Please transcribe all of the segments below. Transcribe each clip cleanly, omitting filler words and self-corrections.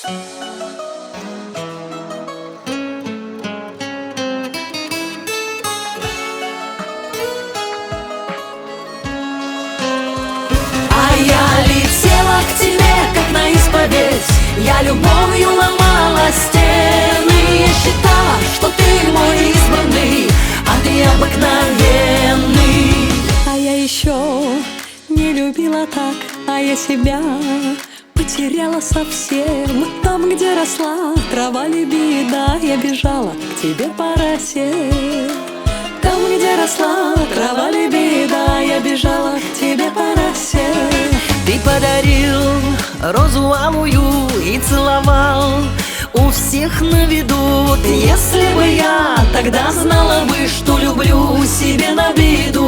А я летела к тебе, как на исповедь. Я любовью ломала стены. Я считала, что ты мой избранный, а ты обыкновенный. А я еще не любила так, а я себя потеряла совсем. Там, где росла трава лебеда, я бежала к тебе по росе. Там, где росла трава лебеда, я бежала к тебе по росе. Ты подарил розу алую и целовал у всех на виду. Если бы я тогда знала бы, что люблю себе на беду.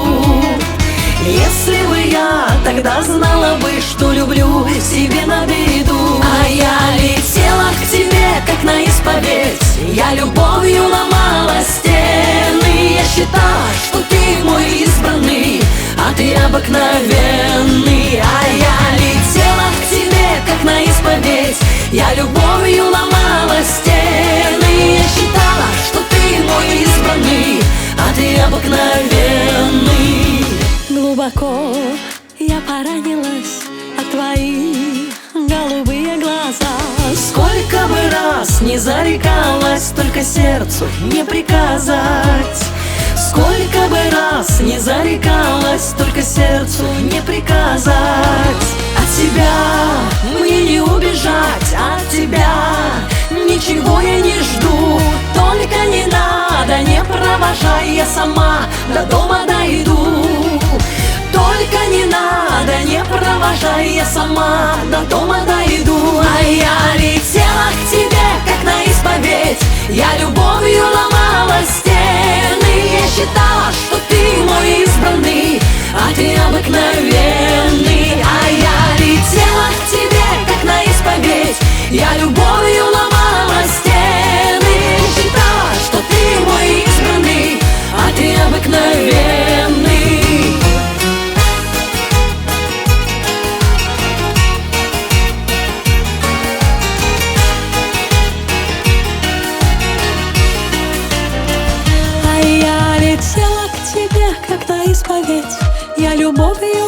Если бы я тогда знала бы, что люблю себе на беду. А я летела к тебе, как на исповедь. Я любовью ломала стены. Я считала, что ты мой избранный, а ты обыкновенный. А я летела к тебе, как на исповедь. Я любовью ломала стены. Я считала, что ты мой избранный, а ты обыкновенный. Глубоко я поранилась от твои голубые глаза. Сколько бы раз не зарекалась, только сердцу не приказать. Сколько бы раз не зарекалась, только сердцу не приказать. От тебя мне не убежать, от тебя ничего я не жду. Только не надо, не провожай, я сама до дома дойду. Только не надо, не провожай, я сама до дома дойду. А я летела к тебе, как на исповедь. Я любовью ломала стены. Я считала, что ты мой избранный, а ты обыкновенный. А я летела к тебе, как на исповедь. Я любовью ломала стены. Я считала, что ты мой избранный, а ты обыкновенный. А я летела к тебе, как на исповедь. Я любовью